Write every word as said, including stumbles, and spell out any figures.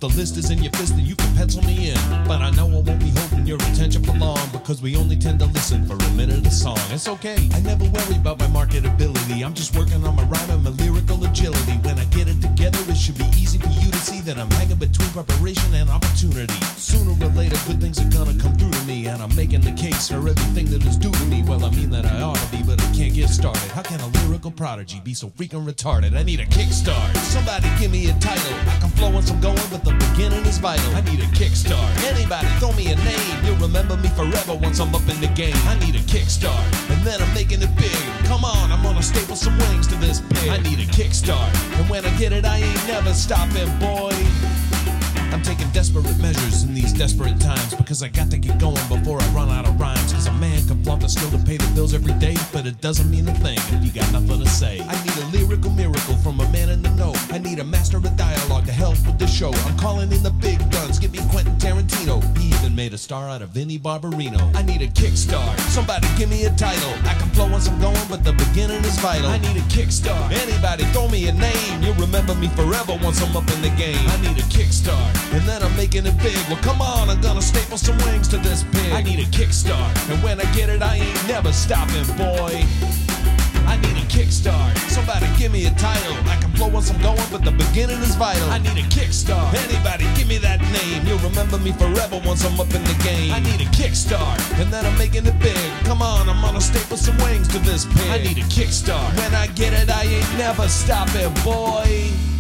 the list is in your fist, then you can pencil me in. But I know I won't be holding your attention for long, because we only tend to listen for a minute a song. It's okay, I never worry about my marketability. I'm just working on my rhyme and my lyrical agility. When I get it together, it should be easy for you to see that I'm hanging between preparation and opportunity. Sooner or later, good things are gonna come through to me, and I'm making the case for everything that is due to me. Well, I mean that I ought to be, but I can't get started. How can a lyrical prodigy be so freaking retarded? I need a kickstart. Somebody give me a title. I can flow once I'm going, but the beginning is vital. I need a kickstart. Anybody throw me a name. You'll remember me forever once I'm up in the game. I need a kickstart, and then I'm making it big. Come on, I'm gonna staple some wings to this pig. I need a kickstart, and when I get it, I ain't never stopping, boy. I'm taking desperate measures in these desperate times, because I got to get going before I run out of rhymes. Cause a man can flaunt the skill to pay the bills every day, but it doesn't mean a thing if you got nothing to say. I need a lyrical miracle from a man in the know. I need a master of dialogue to help with the show. I'm calling in the big guns, give me Quentin Tarantino. He even made a star out of Vinnie Barbarino. I need a kickstart, somebody give me a title. I can flow once I'm going, but the beginning is vital. I need a kickstart, anybody throw me a name. You'll remember me forever once I'm up in the game. I need a kickstart, and then I'm making it big. Well, come on, I'm gonna staple some wings to this pig. I need a kickstart, and when I get it, I ain't never stopping, boy. I need a kickstart, somebody give me a title. I can flow once I'm going, but the beginning is vital. I need a kickstart, anybody give me that name. You'll remember me forever once I'm up in the game. I need a kickstart, and then I'm making it big. Come on, I'm gonna staple some wings to this pig. I need a kickstart, when I get it, I ain't never stopping, boy.